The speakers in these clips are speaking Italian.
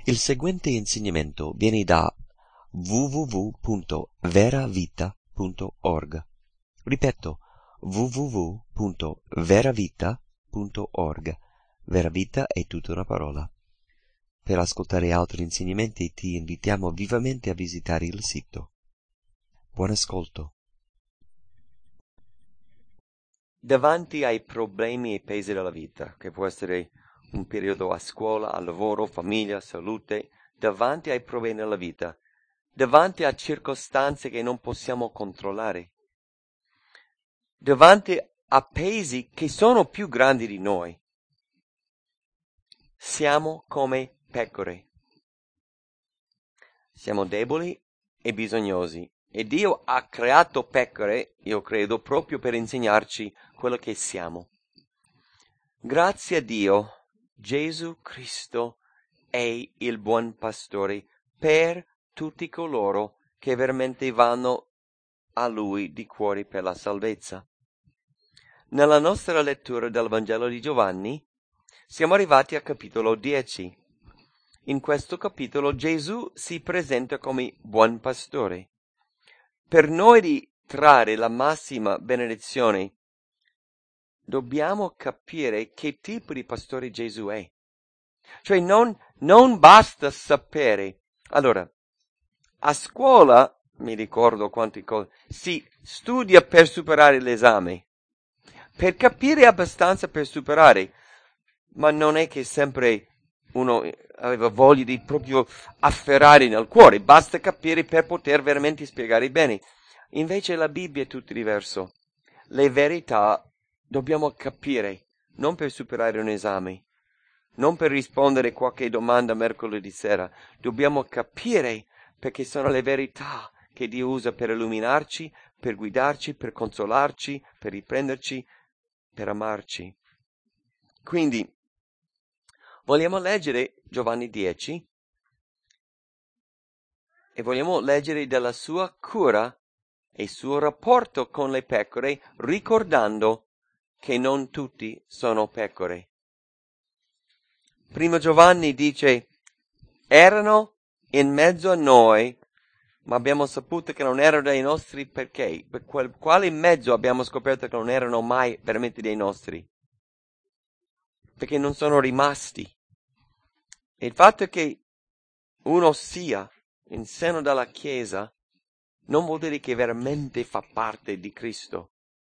Il seguente insegnamento viene da www.veravita.org. Ripeto, www.veravita.org. Veravita è tutta una parola. Per ascoltare altri insegnamenti ti invitiamo vivamente a visitare il sito. Buon ascolto. Davanti ai problemi e pesi della vita, che può essere un periodo a scuola, al lavoro, famiglia, salute, davanti ai problemi della vita, davanti a circostanze che non possiamo controllare, davanti a pesi che sono più grandi di noi, siamo come pecore. Siamo deboli e bisognosi. E Dio ha creato pecore, io credo, proprio per insegnarci quello che siamo. Grazie a Dio, Gesù Cristo è il buon pastore per tutti coloro che veramente vanno a Lui di cuore per la salvezza. Nella nostra lettura del Vangelo di Giovanni siamo arrivati al capitolo 10. In questo capitolo Gesù si presenta come buon pastore. Per noi di trarre la massima benedizione, dobbiamo capire che tipo di pastore Gesù è. Cioè non basta sapere. Allora, a scuola, mi ricordo quante cose, si studia per superare l'esame, per capire abbastanza per superare, ma non è che sempre uno aveva voglia di proprio afferrare nel cuore, basta capire per poter veramente spiegare bene. Invece la Bibbia è tutto diverso. Le verità dobbiamo capire, non per superare un esame, non per rispondere a qualche domanda mercoledì sera. Dobbiamo capire perché sono le verità che Dio usa per illuminarci, per guidarci, per consolarci, per riprenderci, per amarci. Quindi, vogliamo leggere Giovanni 10 e vogliamo leggere della sua cura e il suo rapporto con le pecore, ricordando che non tutti sono pecore. Primo Giovanni dice, erano in mezzo a noi, ma abbiamo saputo che non erano dei nostri perché? Per quale mezzo abbiamo scoperto che non erano mai veramente dei nostri? Perché non sono rimasti. E il fatto che uno sia in seno della Chiesa non vuol dire che veramente fa parte di Cristo.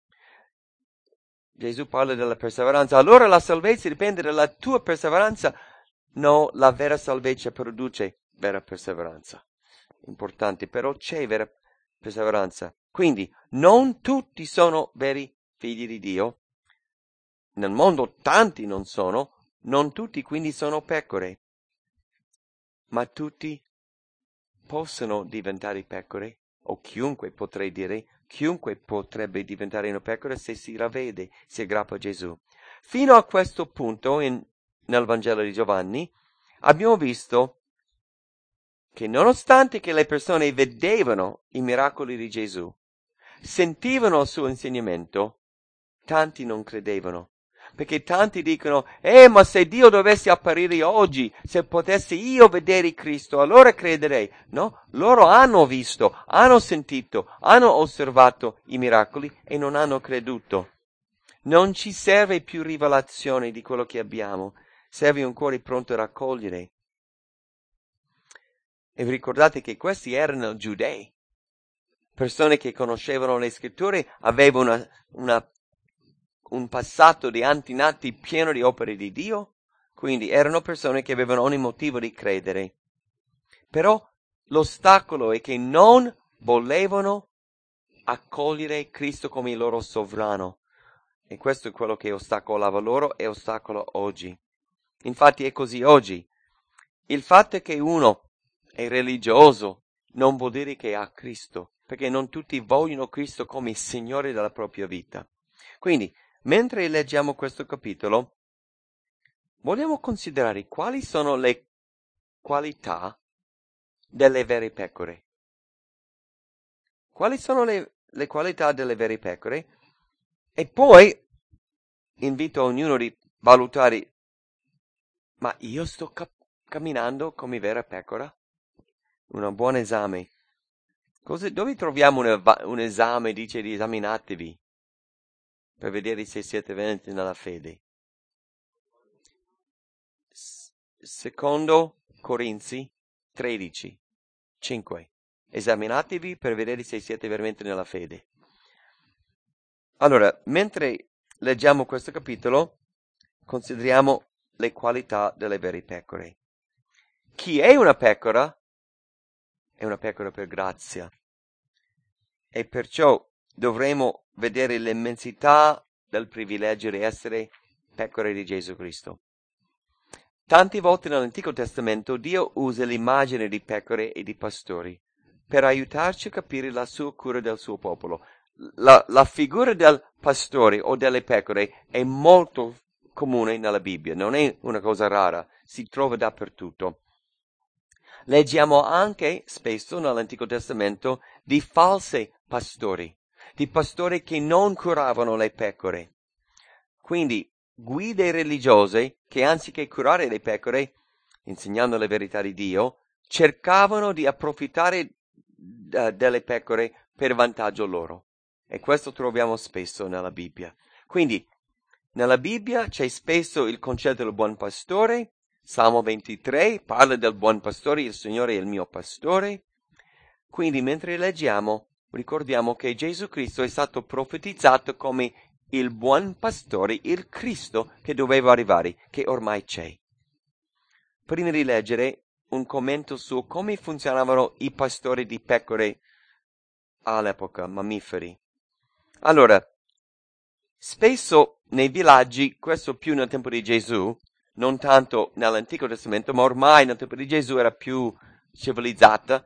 Gesù parla della perseveranza. Allora la salvezza dipende dalla tua perseveranza. No, la vera salvezza produce vera perseveranza. Importante, però c'è vera perseveranza. Quindi, non tutti sono veri figli di Dio. Nel mondo tanti non sono, non tutti quindi sono pecore. Ma tutti possono diventare pecore, o chiunque potrei dire, chiunque potrebbe diventare una pecora se si ravvede, si aggrappa a Gesù. Fino a questo punto, nel Vangelo di Giovanni, abbiamo visto che nonostante che le persone vedevano i miracoli di Gesù, sentivano il suo insegnamento, tanti non credevano. Perché tanti dicono, ma se Dio dovesse apparire oggi, se potessi io vedere Cristo, allora crederei. No, loro hanno visto, hanno sentito, hanno osservato i miracoli e non hanno creduto. Non ci serve più rivelazione di quello che abbiamo, serve un cuore pronto a raccogliere. E vi ricordate che questi erano giudei, persone che conoscevano le scritture, avevano un passato di antenati pieno di opere di Dio, quindi erano persone che avevano ogni motivo di credere. Però l'ostacolo è che non volevano accogliere Cristo come il loro sovrano. E questo è quello che ostacolava loro e ostacola oggi. Infatti è così oggi. Il fatto che uno è religioso non vuol dire che ha Cristo, perché non tutti vogliono Cristo come Signore della propria vita. Quindi, mentre leggiamo questo capitolo, vogliamo considerare quali sono le qualità delle vere pecore. Quali sono le qualità delle vere pecore? E poi invito ognuno di valutare, ma io sto camminando come vera pecora? Un buon esame. Dove troviamo un esame, dice di esaminatevi, per vedere se siete veramente nella fede? Secondo Corinzi 13, 5. Esaminatevi per vedere se siete veramente nella fede. Allora, mentre leggiamo questo capitolo, consideriamo le qualità delle vere pecore. Chi è una pecora? È una pecora per grazia. E perciò dovremo vedere l'immensità del privilegio di essere pecore di Gesù Cristo. Tante volte nell'Antico Testamento Dio usa l'immagine di pecore e di pastori per aiutarci a capire la sua cura del suo popolo. La figura del pastore o delle pecore è molto comune nella Bibbia, non è una cosa rara, si trova dappertutto. Leggiamo anche spesso nell'Antico Testamento di falsi pastori, di pastori che non curavano le pecore. Quindi guide religiose che anziché curare le pecore, insegnando le verità di Dio, cercavano di approfittare delle pecore per vantaggio loro. E questo troviamo spesso nella Bibbia. Quindi nella Bibbia c'è spesso il concetto del buon pastore. Salmo 23 parla del buon pastore, il Signore è il mio pastore. Quindi mentre leggiamo, ricordiamo che Gesù Cristo è stato profetizzato come il buon pastore, il Cristo che doveva arrivare, che ormai c'è. Prima di leggere un commento su come funzionavano i pastori di pecore all'epoca, mammiferi. Allora, spesso nei villaggi, questo più nel tempo di Gesù, non tanto nell'Antico Testamento, ma ormai nel tempo di Gesù era più civilizzata,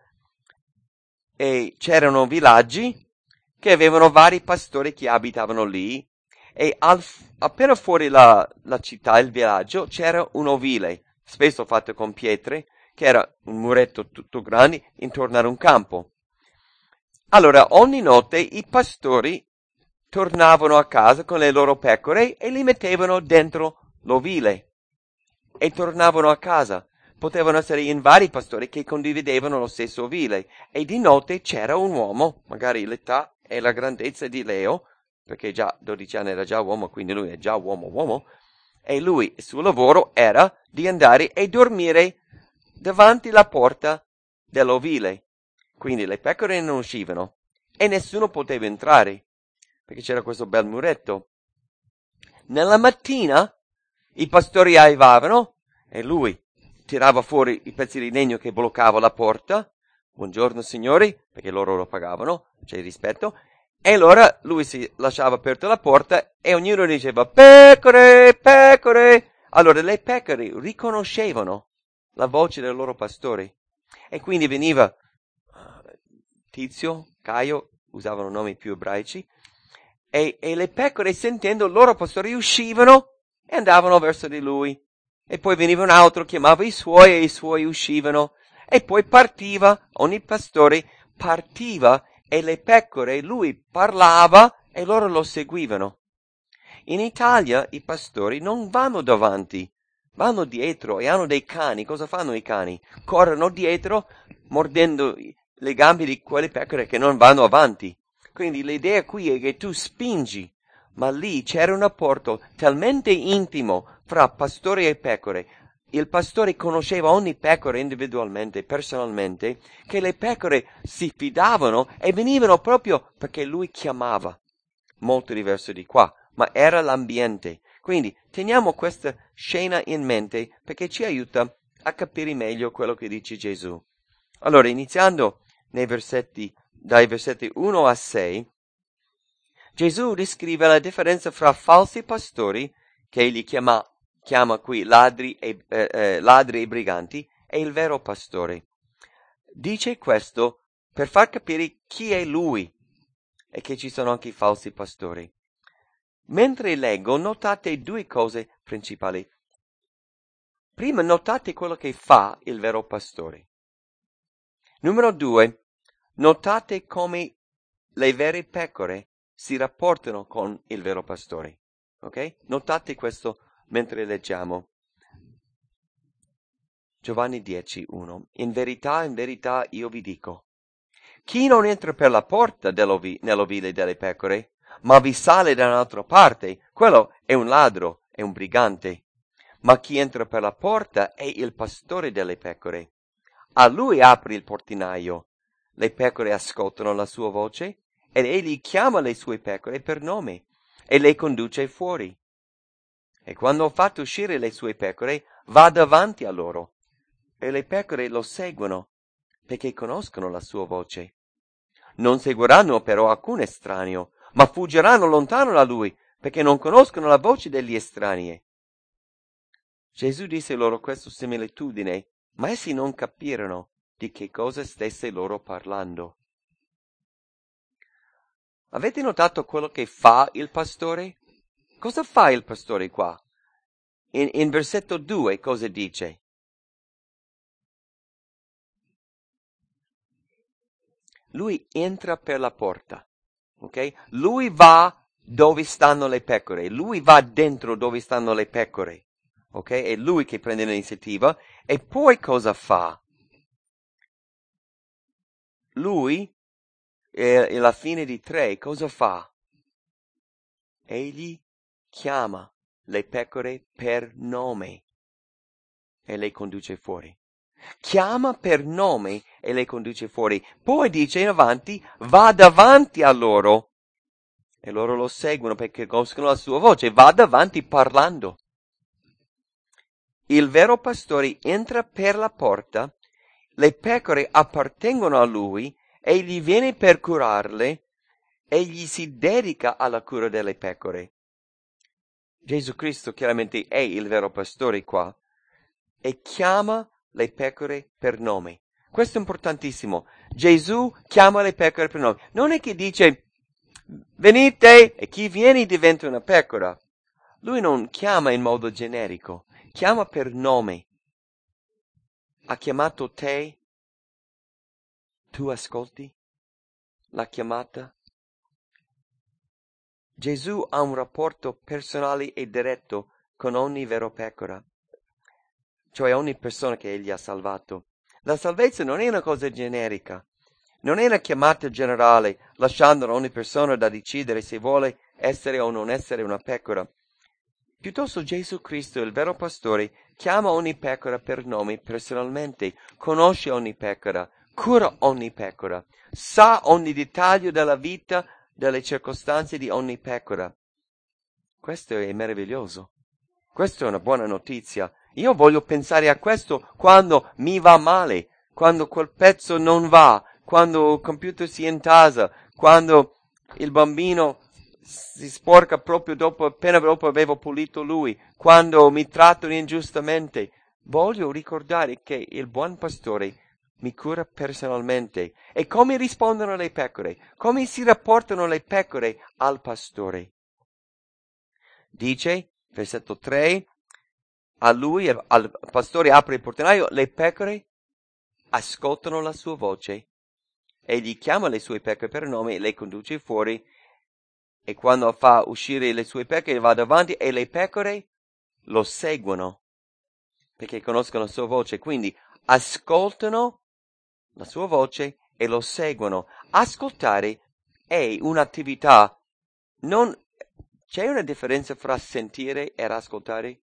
e c'erano villaggi che avevano vari pastori che abitavano lì, e appena fuori la città, il villaggio, c'era un ovile, spesso fatto con pietre, che era un muretto tutto grande intorno ad un campo. Allora, ogni notte i pastori tornavano a casa con le loro pecore e li mettevano dentro l'ovile e tornavano a casa. Potevano essere in vari pastori che condividevano lo stesso ovile e di notte c'era un uomo, magari l'età e la grandezza di Leo, perché già 12 anni era già uomo, quindi lui è già uomo, e lui, il suo lavoro era di andare e dormire davanti la porta dell'ovile. Quindi le pecore non uscivano e nessuno poteva entrare, perché c'era questo bel muretto. Nella mattina i pastori arrivavano e lui tirava fuori i pezzi di legno che bloccava la porta. Buongiorno signori, perché loro lo pagavano, c'è rispetto. E allora lui si lasciava aperta la porta e ognuno diceva pecore, pecore. Allora le pecore riconoscevano la voce del loro pastore e quindi veniva Tizio, Caio, usavano nomi più ebraici, e le pecore sentendo il loro pastore uscivano e andavano verso di lui. E poi veniva un altro, chiamava i suoi e i suoi uscivano. E poi partiva, ogni pastore partiva e le pecore, lui parlava e loro lo seguivano. In Italia i pastori non vanno davanti, vanno dietro e hanno dei cani. Cosa fanno i cani? Corrono dietro mordendo le gambe di quelle pecore che non vanno avanti. Quindi l'idea qui è che tu spingi, ma lì c'era un rapporto talmente intimo fra pastore e pecore. Il pastore conosceva ogni pecora individualmente, personalmente, che le pecore si fidavano e venivano proprio perché lui chiamava. Molto diverso di qua, ma era l'ambiente. Quindi teniamo questa scena in mente perché ci aiuta a capire meglio quello che dice Gesù. Allora, iniziando dai versetti 1 a 6, Gesù descrive la differenza fra falsi pastori, che egli chiama qui ladri e briganti, e il vero pastore. Dice questo per far capire chi è lui e che ci sono anche i falsi pastori. Mentre leggo, notate due cose principali. Prima, notate quello che fa il vero pastore. Numero 2, notate come le vere pecore si rapportano con il vero pastore. Ok? Notate questo mentre leggiamo. Giovanni 10:1. In verità, io vi dico, chi non entra per la porta nell'ovile delle pecore, ma vi sale da un'altra parte, quello è un ladro, è un brigante. Ma chi entra per la porta è il pastore delle pecore. A lui apre il portinaio. Le pecore ascoltano la sua voce ed egli chiama le sue pecore per nome e le conduce fuori. E quando ha fatto uscire le sue pecore, va davanti a loro. E le pecore lo seguono, perché conoscono la sua voce. Non seguiranno però alcun estraneo, ma fuggiranno lontano da lui, perché non conoscono la voce degli estranei. Gesù disse loro questa similitudine, ma essi non capirono di che cosa stesse loro parlando. Avete notato quello che fa il pastore? Cosa fa il pastore qua? In versetto 2 cosa dice? Lui entra per la porta, ok? Lui va dove stanno le pecore, lui va dentro dove stanno le pecore, ok? È lui che prende l'iniziativa e poi cosa fa? Lui, alla fine di 3, cosa fa? Egli chiama le pecore per nome e le conduce fuori. Chiama per nome e le conduce fuori. Poi dice in avanti, va davanti a loro. E loro lo seguono perché conoscono la sua voce. Va davanti parlando. Il vero pastore entra per la porta, le pecore appartengono a lui, egli viene per curarle, egli si dedica alla cura delle pecore. Gesù Cristo chiaramente è il vero pastore qua e chiama le pecore per nome. Questo è importantissimo. Gesù chiama le pecore per nome. Non è che dice venite e chi viene diventa una pecora. Lui non chiama in modo generico, chiama per nome. Ha chiamato te, tu ascolti la chiamata. Gesù ha un rapporto personale e diretto con ogni vero pecora, cioè ogni persona che egli ha salvato. La salvezza non è una cosa generica, non è una chiamata generale, lasciando a ogni persona da decidere se vuole essere o non essere una pecora. Piuttosto Gesù Cristo, il vero pastore, chiama ogni pecora per nome personalmente, conosce ogni pecora, cura ogni pecora, sa ogni dettaglio della vita, delle circostanze di ogni pecora. Questo è meraviglioso. Questa è una buona notizia. Io voglio pensare a questo quando mi va male, quando quel pezzo non va, quando il computer si intasa, quando il bambino si sporca proprio appena dopo avevo pulito lui, quando mi trattano ingiustamente. Voglio ricordare che il buon pastore mi cura personalmente. E come rispondono le pecore? Come si rapportano le pecore al pastore? Dice, versetto 3, a lui, al pastore apre il portinaio, le pecore ascoltano la sua voce. Egli chiama le sue pecore per nome e le conduce fuori. E quando fa uscire le sue pecore va davanti e le pecore lo seguono perché conoscono la sua voce. Quindi ascoltano la sua voce e lo seguono. Ascoltare è un'attività. Non c'è una differenza fra sentire ed ascoltare?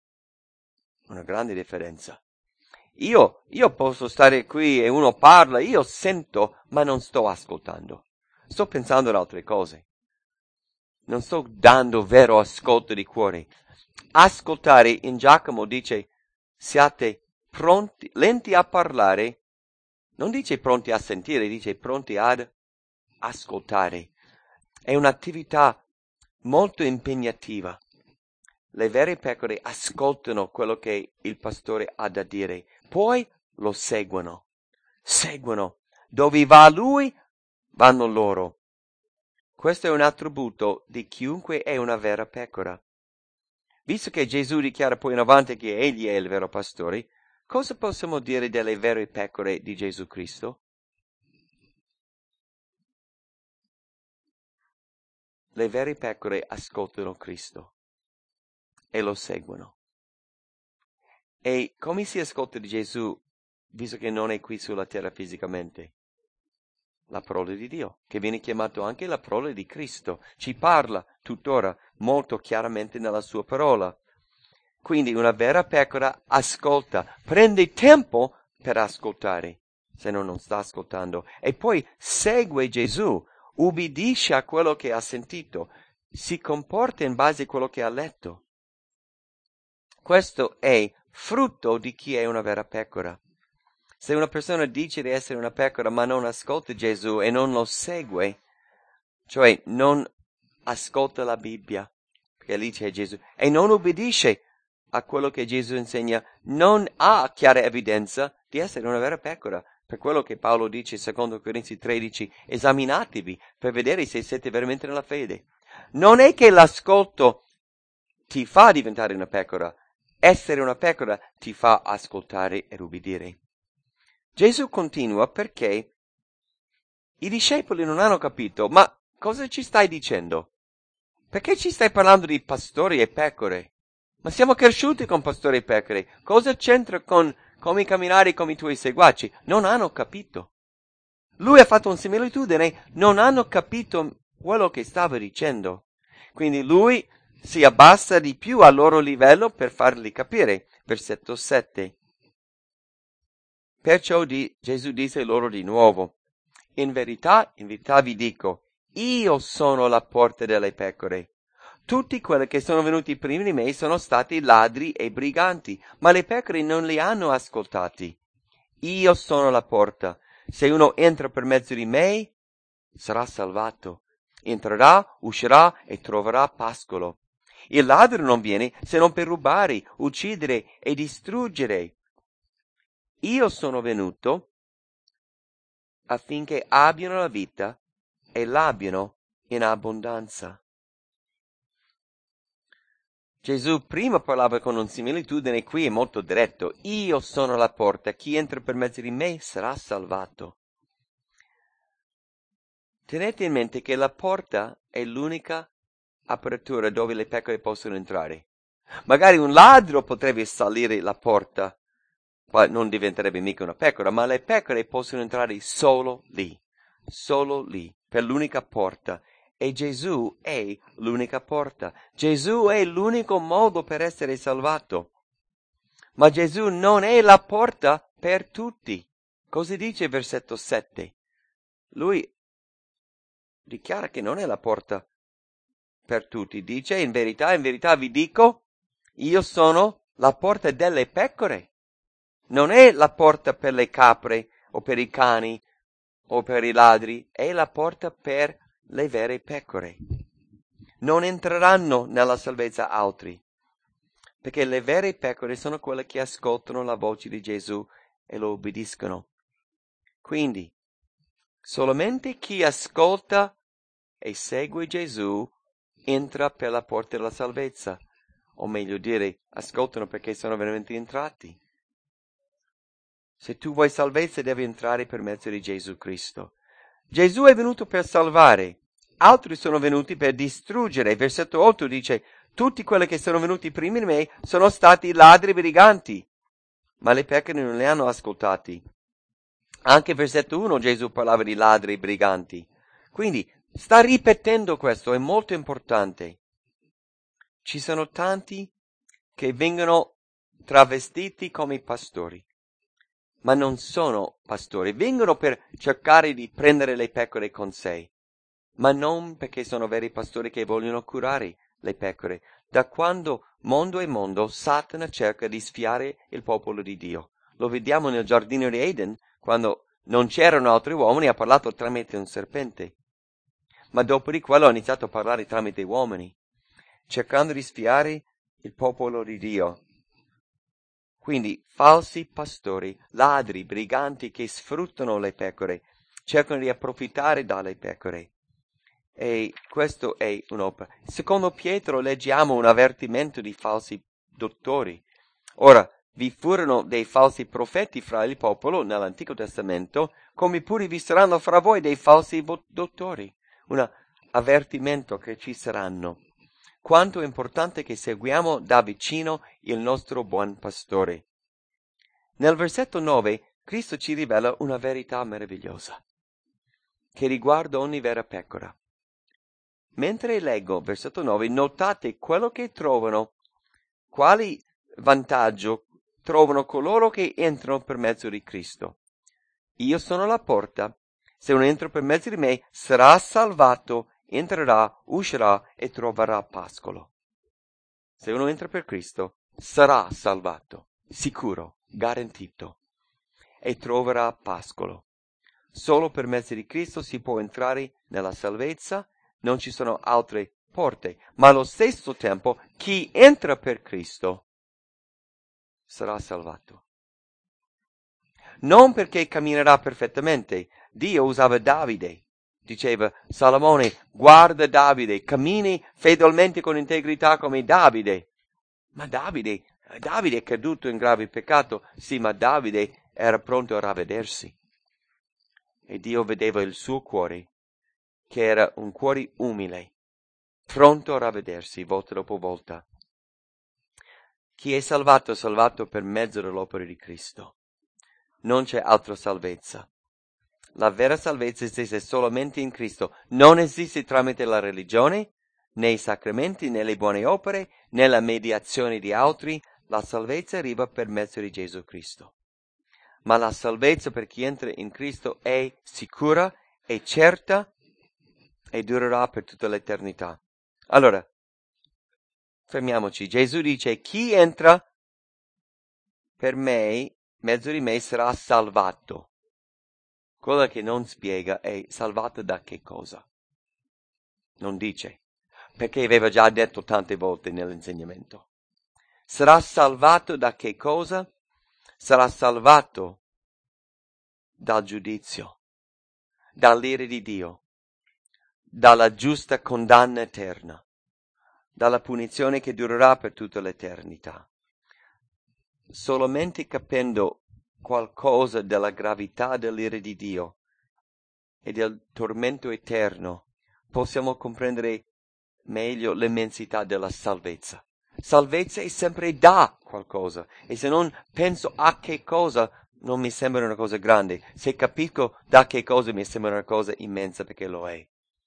Una grande differenza. Io posso stare qui e uno parla, io sento, ma non sto ascoltando. Sto pensando ad altre cose. Non sto dando vero ascolto di cuore. Ascoltare in Giacomo dice siate pronti, lenti a parlare, non dice pronti a sentire, dice pronti ad ascoltare. È un'attività molto impegnativa. Le vere pecore ascoltano quello che il pastore ha da dire, poi lo seguono. Seguono. Dove va lui, vanno loro. Questo è un attributo di chiunque è una vera pecora. Visto che Gesù dichiara poi in avanti che egli è il vero pastore, cosa possiamo dire delle vere pecore di Gesù Cristo? Le vere pecore ascoltano Cristo e lo seguono. E come si ascolta di Gesù, visto che non è qui sulla terra fisicamente? La parola di Dio, che viene chiamato anche la parola di Cristo, ci parla tuttora molto chiaramente nella sua parola. Quindi una vera pecora ascolta, prende tempo per ascoltare, se no non sta ascoltando, e poi segue Gesù, ubbidisce a quello che ha sentito, si comporta in base a quello che ha letto. Questo è frutto di chi è una vera pecora. Se una persona dice di essere una pecora ma non ascolta Gesù e non lo segue, cioè non ascolta la Bibbia, perché lì c'è Gesù, e non ubbidisce a quello che Gesù insegna, non ha chiara evidenza di essere una vera pecora. Per quello che Paolo dice, secondo Corinzi 13, esaminatevi per vedere se siete veramente nella fede. Non è che l'ascolto ti fa diventare una pecora, essere una pecora ti fa ascoltare e ubbidire. Gesù continua perché i discepoli non hanno capito, ma cosa ci stai dicendo? Perché ci stai parlando di pastori e pecore? Ma siamo cresciuti con pastori e pecore. Cosa c'entra con come camminare come i tuoi seguaci? Non hanno capito. Lui ha fatto una similitudine, non hanno capito quello che stava dicendo. Quindi lui si abbassa di più al loro livello per farli capire. Versetto 7. Perciò Gesù disse loro di nuovo, in verità vi dico, io sono la porta delle pecore. Tutti quelli che sono venuti prima di me sono stati ladri e briganti, ma le pecore non li hanno ascoltati. Io sono la porta. Se uno entra per mezzo di me, sarà salvato. Entrerà, uscirà e troverà pascolo. Il ladro non viene se non per rubare, uccidere e distruggere. Io sono venuto affinché abbiano la vita e l'abbiano in abbondanza. Gesù prima parlava con una similitudine, qui è molto diretto. Io sono la porta, chi entra per mezzo di me sarà salvato. Tenete in mente che la porta è l'unica apertura dove le pecore possono entrare. Magari un ladro potrebbe salire la porta, poi non diventerebbe mica una pecora, ma le pecore possono entrare solo lì, per l'unica porta. E Gesù è l'unica porta. Gesù è l'unico modo per essere salvato. Ma Gesù non è la porta per tutti. Così dice il versetto 7. Lui dichiara che non è la porta per tutti. Dice, in verità vi dico, io sono la porta delle pecore. Non è la porta per le capre o per i cani o per i ladri, è la porta per le vere pecore. Non entreranno nella salvezza altri, perché le vere pecore sono quelle che ascoltano la voce di Gesù e lo obbediscono. Quindi, solamente chi ascolta e segue Gesù entra per la porta della salvezza, o meglio dire, ascoltano perché sono veramente entrati. Se tu vuoi salvezza devi entrare per mezzo di Gesù Cristo. Gesù è venuto per salvare, altri sono venuti per distruggere. Versetto 8 dice, tutti quelli che sono venuti prima di me sono stati ladri e briganti, ma le pecore non li hanno ascoltati. Anche versetto 1 Gesù parlava di ladri e briganti. Quindi sta ripetendo questo, è molto importante. Ci sono tanti che vengono travestiti come pastori, ma non sono pastori. Vengono per cercare di prendere le pecore con sé, ma non perché sono veri pastori che vogliono curare le pecore. Da quando mondo è mondo, Satana cerca di sfiare il popolo di Dio. Lo vediamo nel giardino di Eden, quando non c'erano altri uomini, ha parlato tramite un serpente. Ma dopo di quello ha iniziato a parlare tramite uomini, cercando di sfiare il popolo di Dio. Quindi falsi pastori, ladri, briganti che sfruttano le pecore, cercano di approfittare dalle pecore. E questo è un'opera. Secondo Pietro leggiamo un avvertimento di falsi dottori. Ora, vi furono dei falsi profeti fra il popolo nell'Antico Testamento, come pure vi saranno fra voi dei falsi dottori. Un avvertimento che ci saranno. Quanto è importante che seguiamo da vicino il nostro buon pastore. Nel versetto 9 Cristo ci rivela una verità meravigliosa che riguarda ogni vera pecora. Mentre leggo versetto 9, notate quello che trovano, quali vantaggio trovano coloro che entrano per mezzo di Cristo. Io sono la porta, se uno entra per mezzo di me sarà salvato, entrerà, uscirà e troverà pascolo. Se uno entra per Cristo sarà salvato, sicuro, garantito, e troverà pascolo. Solo per mezzo di Cristo si può entrare nella salvezza, non ci sono altre porte, ma allo stesso tempo chi entra per Cristo sarà salvato. Non perché camminerà perfettamente. Dio usava Davide. Diceva, Salomone, guarda Davide, cammini fedelmente con integrità come Davide. Ma Davide è caduto in grave peccato. Sì, ma Davide era pronto a ravvedersi. E Dio vedeva il suo cuore, che era un cuore umile, pronto a ravvedersi volta dopo volta. Chi è salvato per mezzo dell'opera di Cristo. Non c'è altra salvezza. La vera salvezza esiste solamente in Cristo. Non esiste tramite la religione, né i sacramenti, né le buone opere, né la mediazione di altri. La salvezza arriva per mezzo di Gesù Cristo. Ma la salvezza per chi entra in Cristo è sicura, è certa e durerà per tutta l'eternità. Allora, fermiamoci. Gesù dice, chi entra per me, mezzo di me, sarà salvato. Quello che non spiega è salvato da che cosa. Non dice, perché aveva già detto tante volte nell'insegnamento. Sarà salvato da che cosa? Sarà salvato dal giudizio, dall'ira di Dio, dalla giusta condanna eterna, dalla punizione che durerà per tutta l'eternità. Solamente capendo qualcosa della gravità dell'ira di Dio e del tormento eterno possiamo comprendere meglio l'immensità della salvezza. Salvezza è sempre da qualcosa, e se non penso a che cosa non mi sembra una cosa grande. Se capisco da che cosa mi sembra una cosa immensa, perché lo è.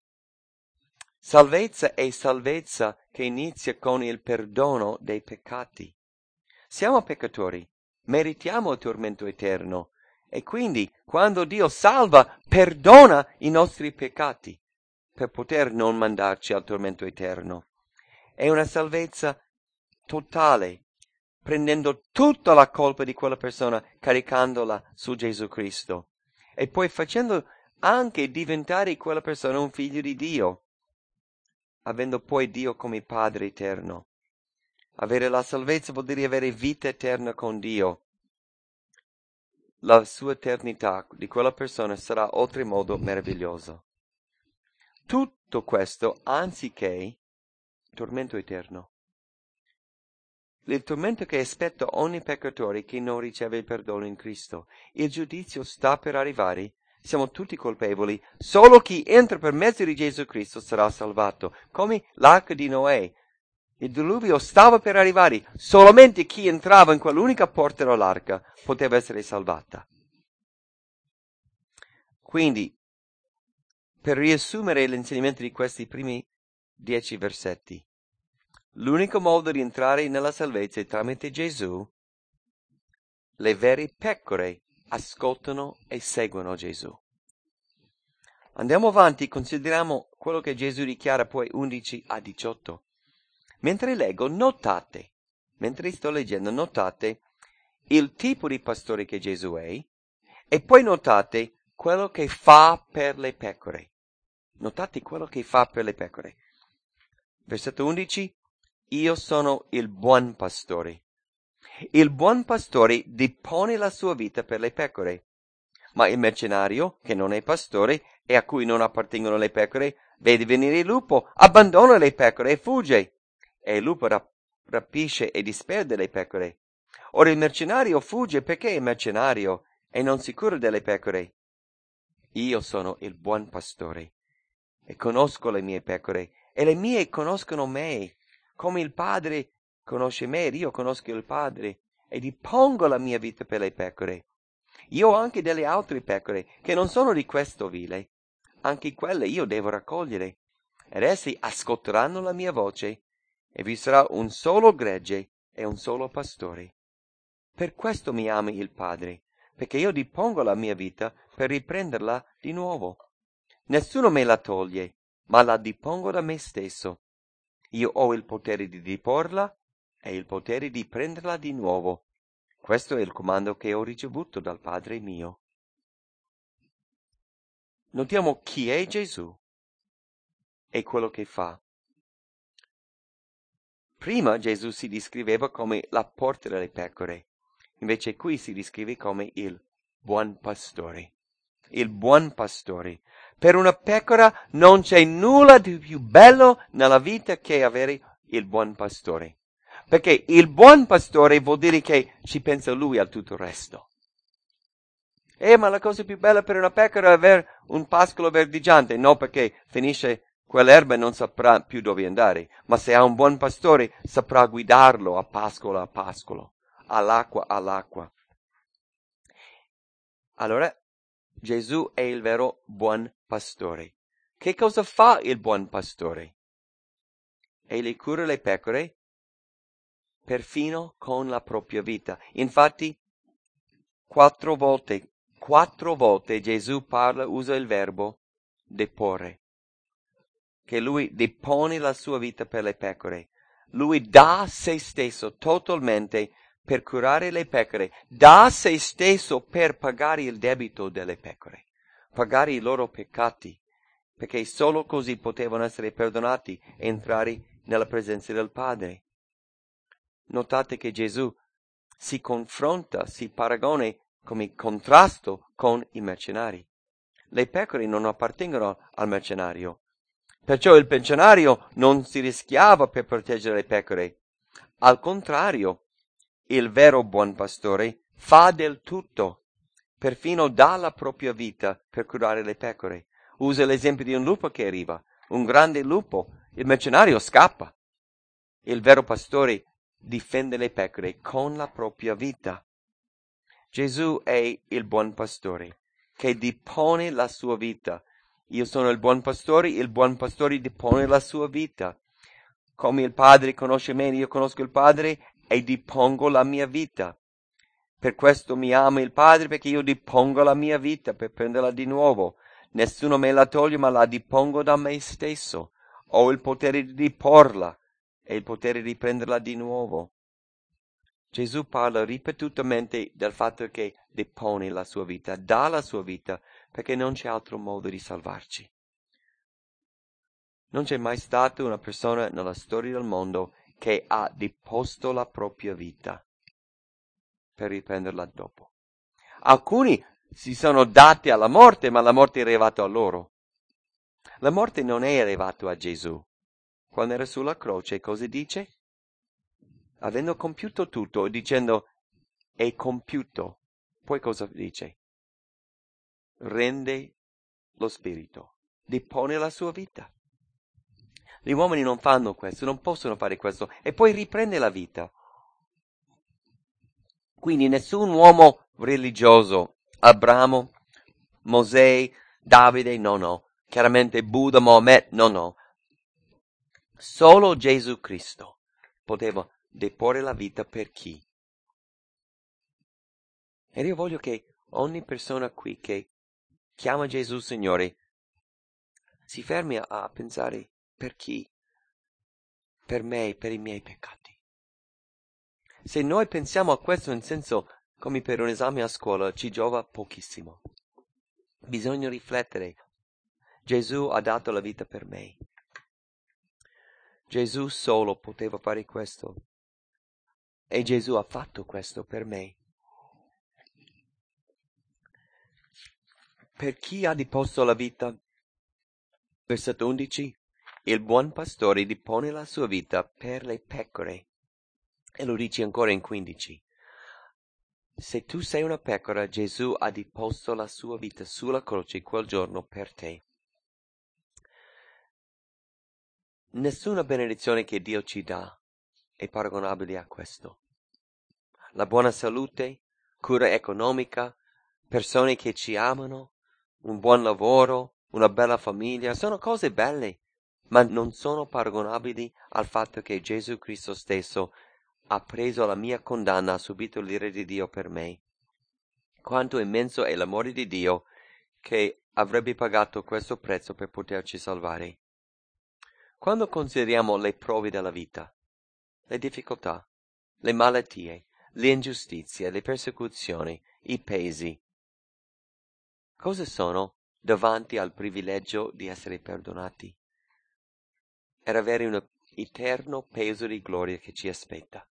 Salvezza è salvezza che inizia con il perdono dei peccati. Siamo peccatori, meritiamo il tormento eterno, e quindi quando Dio salva, perdona i nostri peccati per poter non mandarci al tormento eterno. È una salvezza totale, prendendo tutta la colpa di quella persona, caricandola su Gesù Cristo, e poi facendo anche diventare quella persona un figlio di Dio, avendo poi Dio come Padre eterno. Avere la salvezza vuol dire avere vita eterna con Dio. La sua eternità di quella persona sarà oltremodo meravigliosa. Tutto questo anziché tormento eterno. Il tormento che aspetta ogni peccatore che non riceve il perdono in Cristo. Il giudizio sta per arrivare. Siamo tutti colpevoli. Solo chi entra per mezzo di Gesù Cristo sarà salvato. Come l'arca di Noè. Il diluvio stava per arrivare. Solamente chi entrava in quell'unica porta dell'arca poteva essere salvata. Quindi, per riassumere l'insegnamento di questi primi 10 versetti, l'unico modo di entrare nella salvezza è tramite Gesù. Le vere pecore ascoltano e seguono Gesù. Andiamo avanti, consideriamo quello che Gesù dichiara poi 11 a 18. Mentre leggo, notate, mentre sto leggendo, notate il tipo di pastore che Gesù è, e poi notate quello che fa per le pecore. Notate quello che fa per le pecore. Versetto 11. Io sono il buon pastore. Il buon pastore depone la sua vita per le pecore. Ma il mercenario, che non è pastore e a cui non appartengono le pecore, vede venire il lupo, abbandona le pecore e fugge. E il lupo rapisce e disperde le pecore. Ora il mercenario fugge perché è mercenario e non si cura delle pecore. Io sono il buon pastore e conosco le mie pecore e le mie conoscono me, come il Padre conosce me ed io conosco il Padre e dispongo la mia vita per le pecore. Io ho anche delle altre pecore che non sono di questo vile. Anche quelle io devo raccogliere. Ed essi ascolteranno la mia voce, e vi sarà un solo gregge e un solo pastore. Per questo mi ama il Padre, perché io dispongo la mia vita per riprenderla di nuovo. Nessuno me la toglie, ma la dispongo da me stesso. Io ho il potere di diporla e il potere di prenderla di nuovo. Questo è il comando che ho ricevuto dal Padre mio. Notiamo chi è Gesù e quello che fa. Prima Gesù si descriveva come la porta delle pecore, invece qui si descrive come il buon pastore. Il buon pastore. Per una pecora non c'è nulla di più bello nella vita che avere il buon pastore. Perché il buon pastore vuol dire che ci pensa lui a tutto il resto. Ma la cosa più bella per una pecora è avere un pascolo verdeggiante. No, perché finisce quell'erba e non saprà più dove andare. Ma se ha un buon pastore saprà guidarlo a pascolo, all'acqua all'acqua. Allora, Gesù è il vero buon pastore. Che cosa fa il buon pastore? Egli cura le pecore perfino con la propria vita. Infatti, quattro volte Gesù usa il verbo deporre, che lui depone la sua vita per le pecore. Lui dà se stesso totalmente per curare le pecore, dà se stesso per pagare il debito delle pecore, pagare i loro peccati, perché solo così potevano essere perdonati e entrare nella presenza del Padre. Notate che Gesù si confronta, si paragona come contrasto con i mercenari. Le pecore non appartengono al mercenario, perciò il mercenario non si rischiava per proteggere le pecore. Al contrario, il vero buon pastore fa del tutto, perfino dà la propria vita per curare le pecore. Usa l'esempio di un lupo che arriva, un grande lupo, il mercenario scappa. Il vero pastore difende le pecore con la propria vita. Gesù è il buon pastore che dipone la sua vita. Io sono il buon pastore dipone la sua vita. Come il Padre conosce me, io conosco il Padre e dispongo la mia vita. Per questo mi ama il Padre, perché io dispongo la mia vita per prenderla di nuovo. Nessuno me la toglie, ma la dispongo da me stesso. Ho il potere di diporla e il potere di prenderla di nuovo. Gesù parla ripetutamente del fatto che depone la sua vita, dà la sua vita, perché non c'è altro modo di salvarci. Non c'è mai stata una persona nella storia del mondo che ha deposto la propria vita per riprenderla dopo. Alcuni si sono dati alla morte, ma la morte è arrivata a loro. La morte non è arrivata a Gesù. Quando era sulla croce, cosa dice? Avendo compiuto tutto, dicendo è compiuto. Poi cosa dice? Rende lo spirito, depone la sua vita. Gli uomini non fanno questo, non possono fare questo, e poi riprende la vita. Quindi nessun uomo religioso, Abramo, Mosè, Davide, no. Chiaramente Buddha, Maometto, no. Solo Gesù Cristo poteva deporre la vita per chi? Ed io voglio che ogni persona qui che chiama Gesù Signore si fermi a pensare per chi? Per me, per i miei peccati. Se noi pensiamo a questo in senso come per un esame a scuola, ci giova pochissimo. Bisogna riflettere. Gesù ha dato la vita per me. Gesù solo poteva fare questo. E Gesù ha fatto questo per me. Per chi ha deposto la vita? Versetto 11. Il buon pastore depone la sua vita per le pecore. E lo dice ancora in 15. Se tu sei una pecora, Gesù ha deposto la sua vita sulla croce quel giorno per te. Nessuna benedizione che Dio ci dà è paragonabile a questo. la buona salute, cura economica, persone che ci amano, un buon lavoro, una bella famiglia, sono cose belle, ma non sono paragonabili al fatto che Gesù Cristo stesso ha preso la mia condanna, ha subito l'ira di Dio per me. Quanto immenso è l'amore di Dio che avrebbe pagato questo prezzo per poterci salvare. Quando consideriamo le prove della vita, le difficoltà, le malattie, le ingiustizie, le persecuzioni, i pesi, cosa sono davanti al privilegio di essere perdonati? Ed avere un eterno peso di gloria che ci aspetta.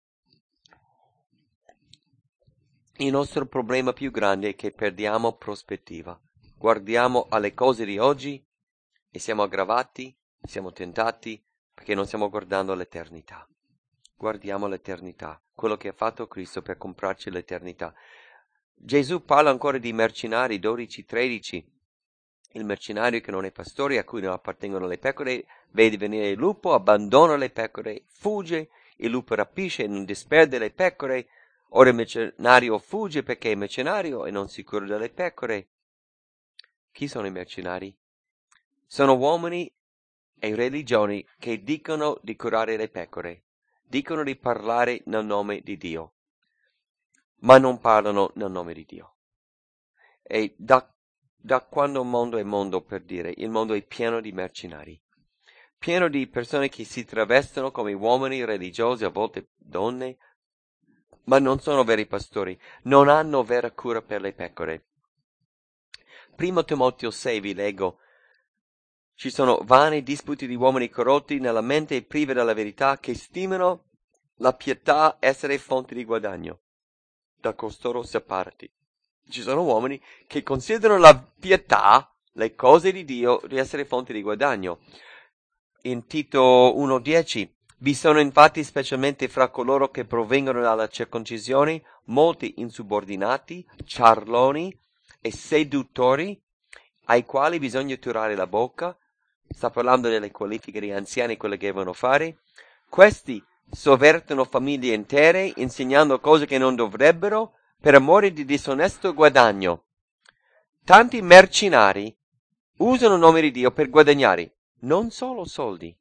Il nostro problema più grande è che perdiamo prospettiva. Guardiamo alle cose di oggi e siamo aggravati, siamo tentati perché non stiamo guardando l'eternità. Guardiamo l'eternità, quello che ha fatto Cristo per comprarci l'eternità. Gesù parla ancora di mercenari, 12-13. Il mercenario che non è pastore, a cui non appartengono le pecore, vede venire il lupo, abbandona le pecore, fugge, il lupo rapisce e non disperde le pecore. Ora il mercenario fugge perché è mercenario e non si cura delle pecore. Chi sono i mercenari? Sono uomini e religioni che dicono di curare le pecore, dicono di parlare nel nome di Dio, ma non parlano nel nome di Dio. E da quando il mondo è mondo, per dire, il mondo è pieno di mercenari, pieno di persone che si travestono come uomini religiosi, a volte donne, ma non sono veri pastori, non hanno vera cura per le pecore. 1 Timoteo 6 vi leggo: ci sono vani disputi di uomini corrotti nella mente e privi della verità, che stimano la pietà essere fonte di guadagno. Da costoro separati. Ci sono uomini che considerano la pietà, le cose di Dio, di essere fonte di guadagno. In Tito 1:10 vi sono infatti, specialmente fra coloro che provengono dalla circoncisione, molti insubordinati, ciarloni e seduttori, ai quali bisogna turare la bocca. Sta parlando delle qualifiche di anziani, quelle che devono fare. Questi sovvertono famiglie intere, insegnando cose che non dovrebbero, per amore di disonesto guadagno. Tanti mercenari usano il nome di Dio per guadagnare non solo soldi,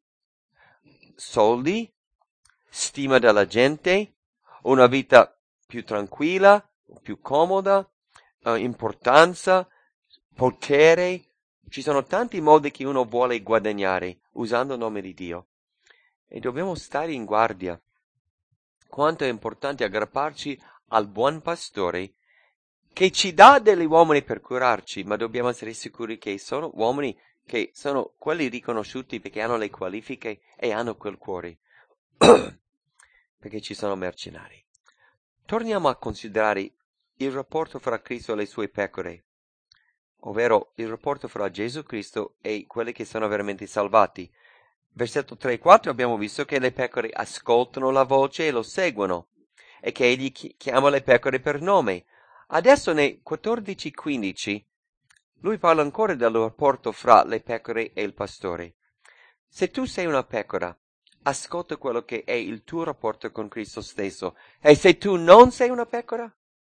stima della gente, una vita più tranquilla, più comoda, importanza, potere. Ci sono tanti modi che uno vuole guadagnare usando il nome di Dio. E dobbiamo stare in guardia. Quanto è importante aggrapparci al buon pastore che ci dà degli uomini per curarci, ma dobbiamo essere sicuri che sono uomini che sono quelli riconosciuti perché hanno le qualifiche e hanno quel cuore. Perché ci sono mercenari. Torniamo a considerare il rapporto fra Cristo e le sue pecore, ovvero il rapporto fra Gesù Cristo e quelli che sono veramente salvati. Versetto 3 e 4 abbiamo visto che le pecore ascoltano la voce e lo seguono, e che egli chiama le pecore per nome. Adesso nei 14-15 lui parla ancora del rapporto fra le pecore e il pastore. Se tu sei una pecora, ascolta quello che è il tuo rapporto con Cristo stesso. E se tu non sei una pecora,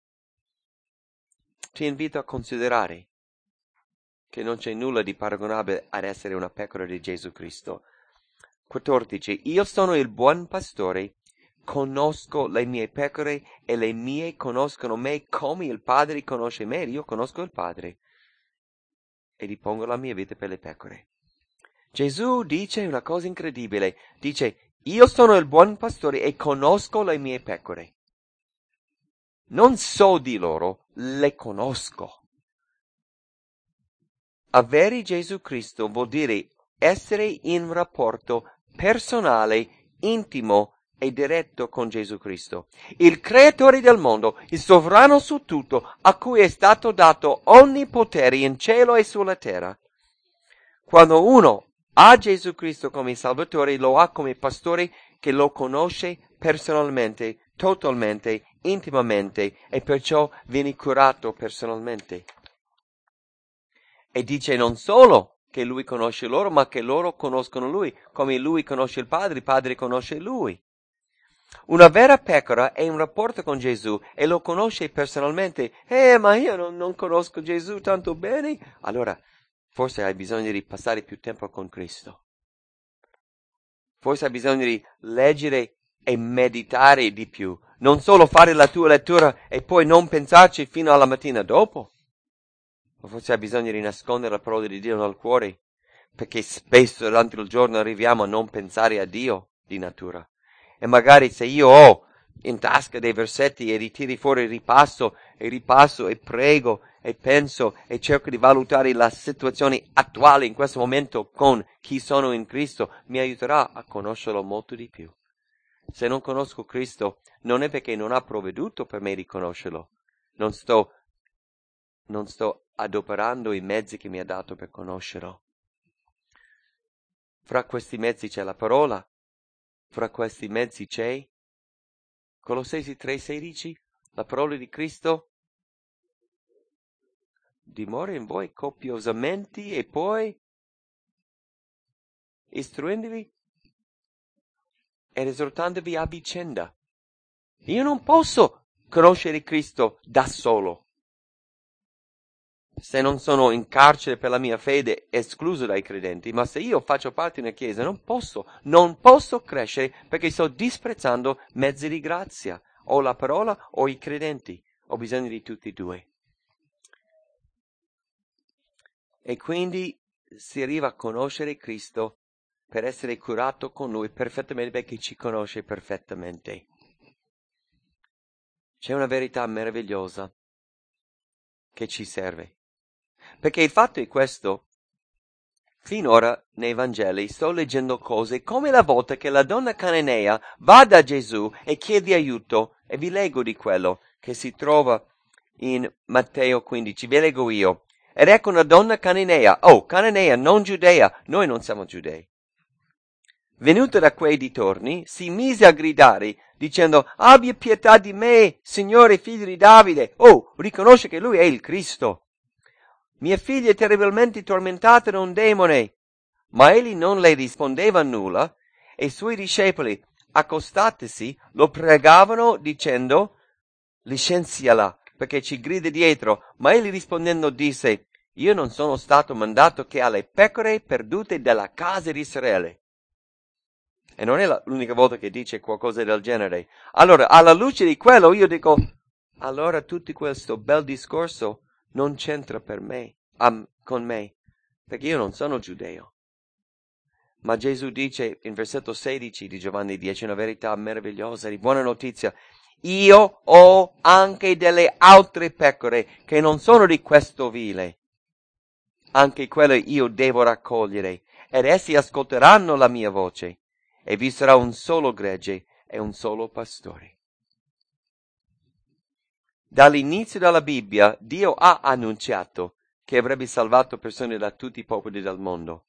ti invito a considerare che non c'è nulla di paragonabile ad essere una pecora di Gesù Cristo. 14. Io sono il buon pastore, conosco le mie pecore e le mie conoscono me come il Padre conosce me. Io conosco il Padre e dispongo la mia vita per le pecore. Gesù dice una cosa incredibile, dice: io sono il buon pastore e conosco le mie pecore. Non so di loro, le conosco. Avere Gesù Cristo vuol dire essere in rapporto personale, intimo e diretto con Gesù Cristo, il creatore del mondo, il sovrano su tutto, a cui è stato dato ogni potere in cielo e sulla terra. Quando uno ha Gesù Cristo come Salvatore, lo ha come pastore che lo conosce personalmente, totalmente, intimamente, e perciò viene curato personalmente. E dice non solo che lui conosce loro, ma che loro conoscono lui, come lui conosce il Padre conosce lui. Una vera pecora è in rapporto con Gesù e lo conosce personalmente. Ma io non conosco Gesù tanto bene. Allora, forse hai bisogno di passare più tempo con Cristo. Forse hai bisogno di leggere e meditare di più. Non solo fare la tua lettura e poi non pensarci fino alla mattina dopo. O forse hai bisogno di nascondere la parola di Dio nel cuore, perché spesso durante il giorno arriviamo a non pensare a Dio di natura. E magari se io ho in tasca dei versetti e li tiri fuori, ripasso e prego e penso e cerco di valutare la situazione attuale in questo momento con chi sono in Cristo, mi aiuterà a conoscerlo molto di più. Se non conosco Cristo, non è perché non ha provveduto per me di conoscerlo. Non sto adoperando i mezzi che mi ha dato per conoscerlo. Fra questi mezzi c'è la parola, fra questi mezzi c'è Colossesi 3,16, la parola di Cristo dimora in voi copiosamente e poi istruendovi ed esortandovi a vicenda. Io non posso conoscere Cristo da solo. Se non sono in carcere per la mia fede, escluso dai credenti, ma se io faccio parte di una chiesa, non posso crescere perché sto disprezzando mezzi di grazia, o la parola o i credenti. Ho bisogno di tutti e due. E quindi si arriva a conoscere Cristo per essere curato con Lui perfettamente perché ci conosce perfettamente. C'è una verità meravigliosa che ci serve. Perché il fatto è questo. Finora nei Vangeli sto leggendo cose come la volta che la donna cananea va da Gesù e chiede aiuto, e vi leggo di quello che si trova in Matteo 15, vi leggo io. Ed ecco una donna cananea, cananea, non giudea, noi non siamo giudei. Venuta da quei dintorni, si mise a gridare, dicendo, abbia pietà di me, Signore figlio di Davide, riconosce che lui è il Cristo. Mia figlia è terribilmente tormentata da un demone. Ma egli non le rispondeva nulla, e i suoi discepoli, accostatisi, lo pregavano dicendo, licenziala, perché ci grida dietro. Ma egli rispondendo disse, io non sono stato mandato che alle pecore perdute della casa di Israele. E non è l'unica volta che dice qualcosa del genere. Allora, alla luce di quello, io dico, allora tutto questo bel discorso non c'entra per me, con me, perché io non sono giudeo. Ma Gesù dice in versetto 16 di Giovanni 10 una verità meravigliosa, di buona notizia. Io ho anche delle altre pecore che non sono di questo vile. Anche quelle io devo raccogliere, ed essi ascolteranno la mia voce, e vi sarà un solo gregge e un solo pastore. Dall'inizio della Bibbia, Dio ha annunciato che avrebbe salvato persone da tutti i popoli del mondo.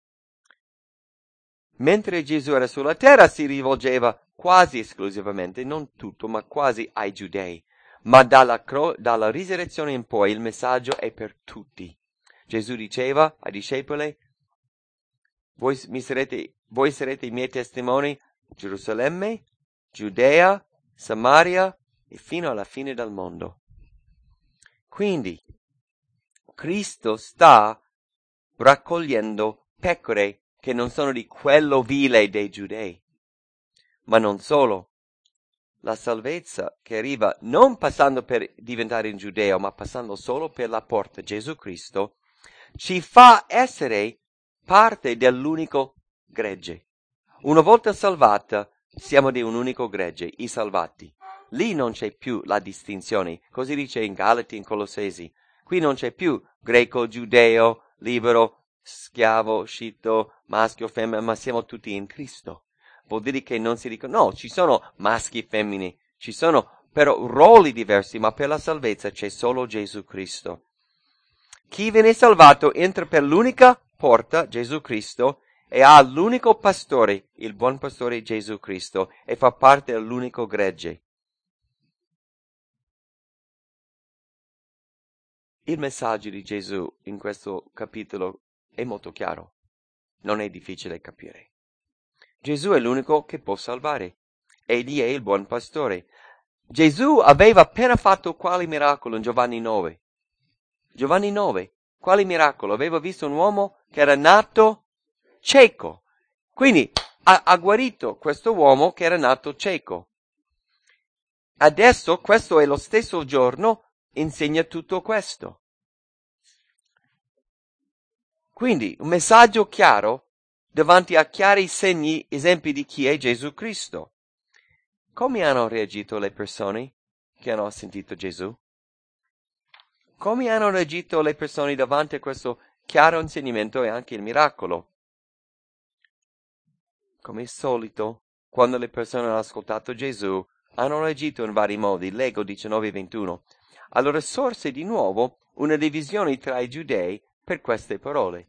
Mentre Gesù era sulla terra si rivolgeva quasi esclusivamente, non tutto, ma quasi ai giudei. Ma dalla risurrezione in poi il messaggio è per tutti. Gesù diceva ai discepoli, voi sarete i miei testimoni, Gerusalemme, Giudea, Samaria e fino alla fine del mondo. Quindi, Cristo sta raccogliendo pecore che non sono di quello vile dei giudei. Ma non solo. La salvezza che arriva non passando per diventare un giudeo, ma passando solo per la porta, Gesù Cristo, ci fa essere parte dell'unico gregge. Una volta salvata, siamo di un unico gregge, i salvati. Lì non c'è più la distinzione, così dice in Galati, in Colossesi. Qui non c'è più greco, giudeo, libero, schiavo, scitto, maschio, femmina, ma siamo tutti in Cristo. Vuol dire che non si dicono, no, ci sono maschi e femmine, ci sono però ruoli diversi, ma per la salvezza c'è solo Gesù Cristo. Chi viene salvato entra per l'unica porta, Gesù Cristo, e ha l'unico pastore, il buon pastore Gesù Cristo, e fa parte dell'unico gregge. Il messaggio di Gesù in questo capitolo è molto chiaro, non è difficile capire. Gesù è l'unico che può salvare. egli è il buon pastore. Gesù aveva appena fatto quale miracolo in Giovanni 9? Giovanni 9, quale miracolo? Aveva visto un uomo che era nato cieco. Quindi ha guarito questo uomo che era nato cieco. Adesso, questo è lo stesso giorno, insegna tutto questo. Quindi, un messaggio chiaro davanti a chiari segni, esempi di chi è Gesù Cristo. Come hanno reagito le persone che hanno sentito Gesù? Come hanno reagito le persone davanti a questo chiaro insegnamento e anche il miracolo? Come al solito, quando le persone hanno ascoltato Gesù, hanno reagito in vari modi. Leggo 19:21. Allora sorse di nuovo una divisione tra i giudei per queste parole.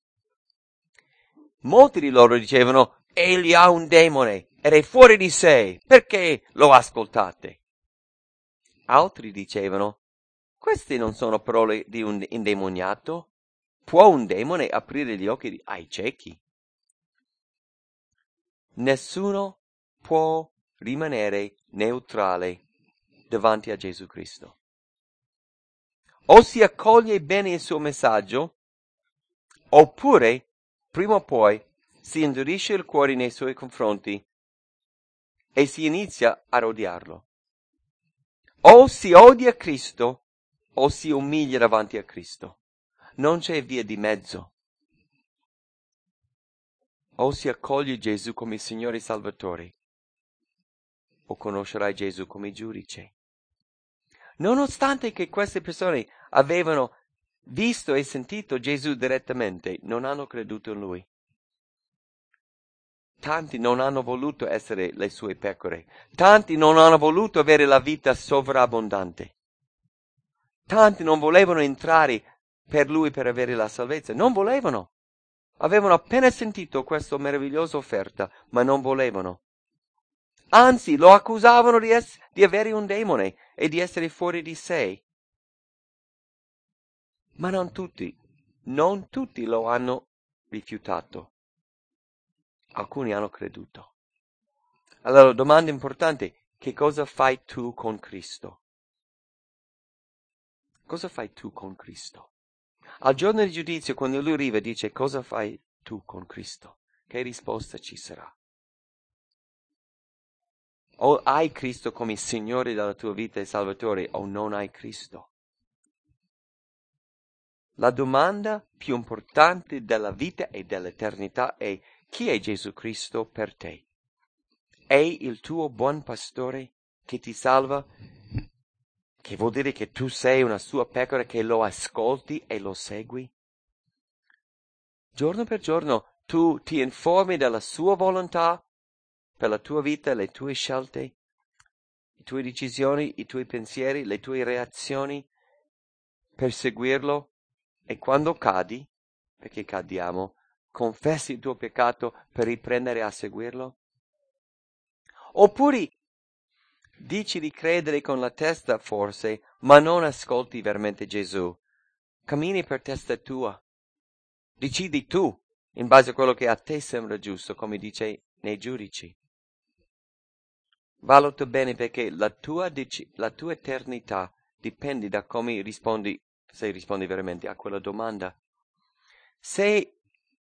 Molti di loro dicevano: egli ha un demone ed è fuori di sé, perché lo ascoltate? Altri dicevano: queste non sono parole di un indemoniato? Può un demone aprire gli occhi ai ciechi? Nessuno può rimanere neutrale davanti a Gesù Cristo. O si accoglie bene il suo messaggio, oppure, prima o poi, si indurisce il cuore nei suoi confronti e si inizia ad odiarlo. O si odia Cristo, o si umilia davanti a Cristo. Non c'è via di mezzo. O si accoglie Gesù come Signore e Salvatore, o conoscerai Gesù come giudice. Nonostante che queste persone avevano visto e sentito Gesù direttamente, non hanno creduto in Lui. Tanti non hanno voluto essere le sue pecore. Tanti non hanno voluto avere la vita sovrabbondante. Tanti non volevano entrare per Lui per avere la salvezza. Non volevano. Avevano appena sentito questa meravigliosa offerta, ma non volevano. Anzi, lo accusavano di avere un demone e di essere fuori di sé. Ma non tutti lo hanno rifiutato. Alcuni hanno creduto. Allora, domanda importante: che cosa fai tu con Cristo? Cosa fai tu con Cristo? Al giorno di giudizio, quando Lui arriva, dice: cosa fai tu con Cristo? Che risposta ci sarà? O hai Cristo come Signore della tua vita e Salvatore, o non hai Cristo? La domanda più importante della vita e dell'eternità è: chi è Gesù Cristo per te? È il tuo buon pastore che ti salva? Che vuol dire che tu sei una sua pecora, che lo ascolti e lo segui? Giorno per giorno tu ti informi della sua volontà per la tua vita, le tue scelte, le tue decisioni, i tuoi pensieri, le tue reazioni per seguirlo, e quando cadi, perché cadiamo, confessi il tuo peccato per riprendere a seguirlo? Oppure dici di credere con la testa forse, ma non ascolti veramente Gesù. Cammini per testa tua. Decidi tu, in base a quello che a te sembra giusto, come dice nei giudici. Valuta bene, perché la tua eternità dipende da come rispondi, se rispondi veramente a quella domanda. Se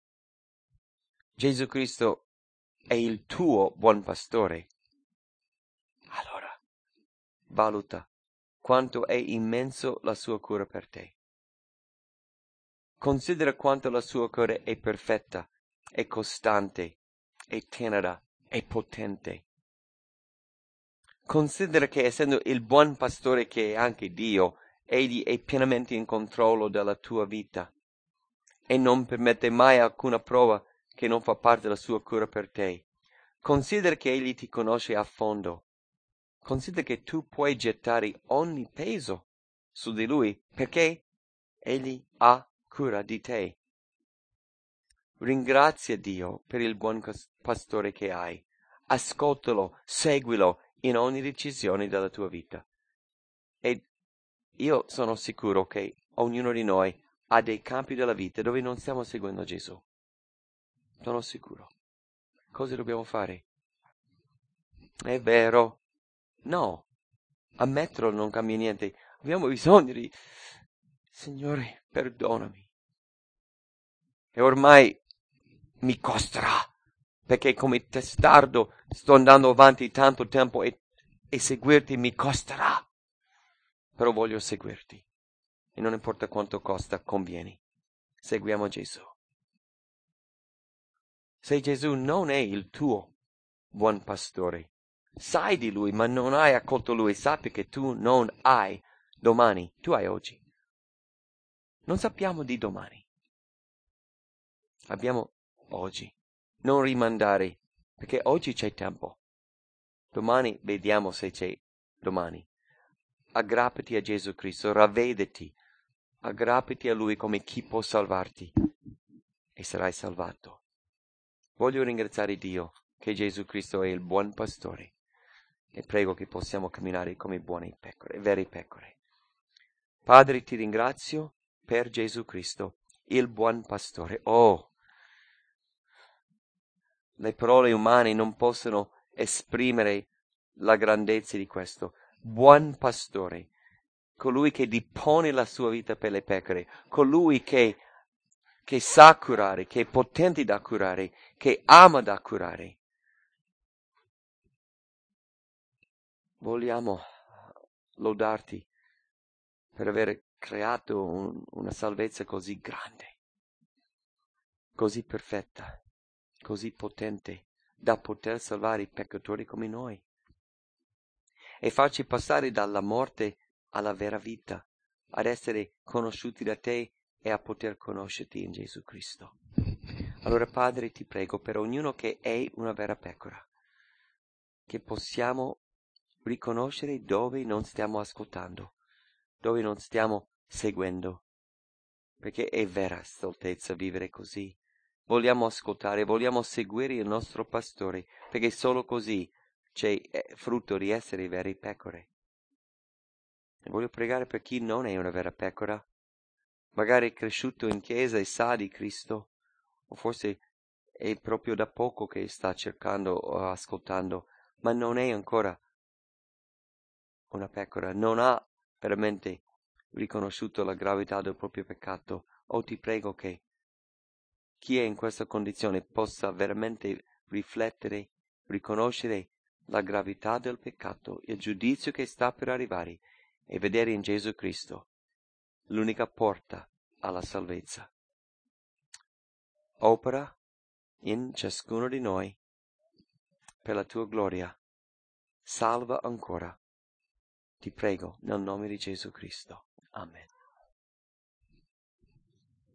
Gesù Cristo è il tuo buon pastore, allora valuta quanto è immenso la sua cura per te. Considera quanto la sua cura è perfetta, è costante, è tenera, è potente. Considera che, essendo il buon pastore che è anche Dio, egli è pienamente in controllo della tua vita e non permette mai alcuna prova che non fa parte della sua cura per te. Considera che egli ti conosce a fondo. Considera che tu puoi gettare ogni peso su di lui, perché egli ha cura di te. Ringrazia Dio per il buon pastore che hai. Ascoltalo, seguilo in ogni decisione della tua vita. E io sono sicuro che ognuno di noi ha dei campi della vita dove non stiamo seguendo Gesù. Sono sicuro. Cosa dobbiamo fare? È vero. No, ammetterlo non cambia niente. Abbiamo bisogno di... Signore, perdonami. E ormai mi costerà, perché come testardo sto andando avanti tanto tempo e seguirti mi costerà. Però voglio seguirti. E non importa quanto costa, convieni. Seguiamo Gesù. Se Gesù non è il tuo buon pastore, sai di lui, ma non hai accolto lui, sappi che tu non hai domani, tu hai oggi. Non sappiamo di domani. Abbiamo oggi. Non rimandare, perché oggi c'è tempo. Domani vediamo se c'è domani. Aggrappati a Gesù Cristo, ravvediti, aggrappati a Lui come chi può salvarti e sarai salvato. Voglio ringraziare Dio che Gesù Cristo è il buon pastore e prego che possiamo camminare come buone pecore, vere pecore. Padre, ti ringrazio per Gesù Cristo, il buon pastore. Oh, le parole umane non possono esprimere la grandezza di questo. Buon pastore, colui che dipone la sua vita per le pecore, colui che sa curare, che è potente da curare, che ama da curare. Vogliamo lodarti per aver creato una salvezza così grande, così perfetta, così potente, da poter salvare i peccatori come noi e farci passare dalla morte alla vera vita, ad essere conosciuti da te e a poter conoscerti in Gesù Cristo. Allora, Padre, ti prego per ognuno che è una vera pecora, che possiamo riconoscere dove non stiamo ascoltando, dove non stiamo seguendo, perché è vera stoltezza vivere così. Vogliamo ascoltare, vogliamo seguire il nostro pastore, perché solo così c'è frutto di essere veri pecore. E voglio pregare per chi non è una vera pecora, magari è cresciuto in chiesa e sa di Cristo, o forse è proprio da poco che sta cercando o ascoltando, ma non è ancora una pecora, non ha veramente riconosciuto la gravità del proprio peccato. Oh, ti prego che chi è in questa condizione possa veramente riflettere, riconoscere la gravità del peccato, il giudizio che sta per arrivare e vedere in Gesù Cristo l'unica porta alla salvezza. Opera in ciascuno di noi per la tua gloria. Salva ancora. Ti prego nel nome di Gesù Cristo. Amen.